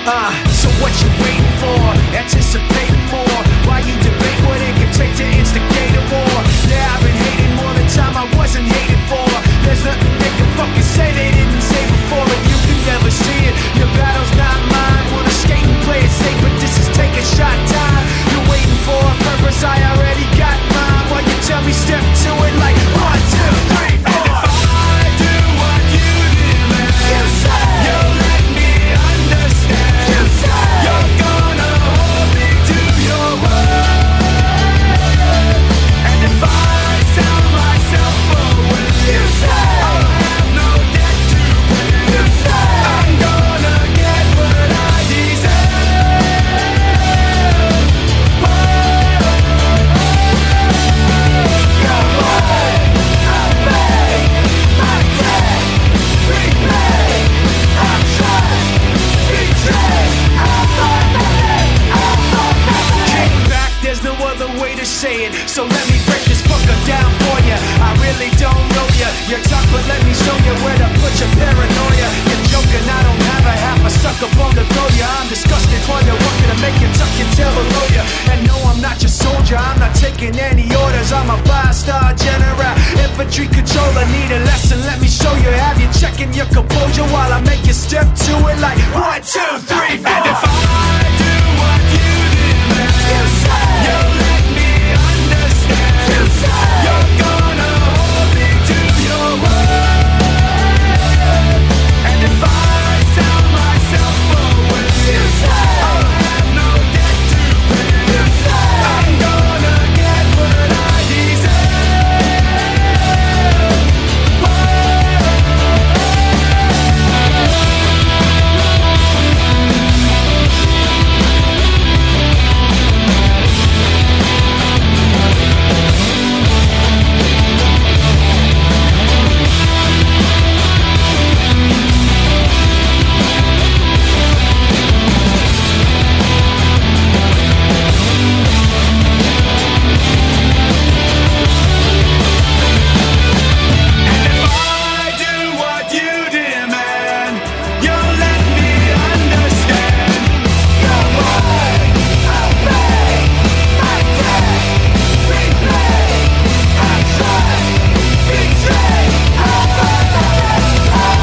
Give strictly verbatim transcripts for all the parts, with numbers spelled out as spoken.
Uh, so what you waiting for? Anticipating more. Why you debate what it could take to instigate a war? Yeah, I've been hating more than time I wasn't hated for. There's nothing they can fucking say they didn't say before, and you can never see it. Your battle's not mine. Wanna skate and play it safe, but this is take a shot time. You're waiting for a purpose, I already got mine. While you tell me step to it like one, two, three, four. And if I do what you demand, you say you'll let me understand. You say you're gonna hold me to your word. And if I sell myself away, you say I'll have no debt to pay. You say I'm gonna get what I deserve. Whoa. Your word, I'll pay my debt, repay, I'll trust, betray, I'll forget, I'll forget. Kick back, there's no other way to say it, so let me break this fucker down for ya. I really don't know ya. You talk, but let me show you where to put your paranoia. You're joking, I don't have a half a sucker bone to throw ya. I'm disgusted while you're working to make you tuck your tail below ya. And no, I'm not your soldier, I'm not taking any orders. I'm a five-star general, infantry controller. Need a lesson, let me show you. Have you checking your composure while I make you step to it like one, two, three, four. And if I do what you demand, you say you'll let me understand. You say you're gonna hold me to your word. And if I sell myself away, you say I'll have no debt to pay. You say I'm gonna get what I deserve. And if I do what you demand, you'll let me understand. Your word, I'll pay my debt, repay, I'll trust, betray, I'll forget, I'll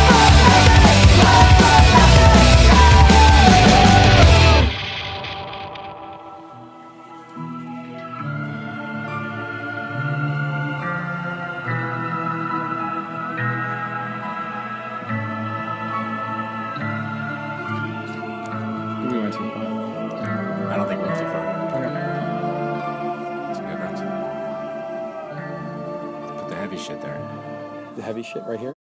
We went too far. I don't think we went too far. Okay. It's a good run. Put the heavy shit there. The heavy shit right here.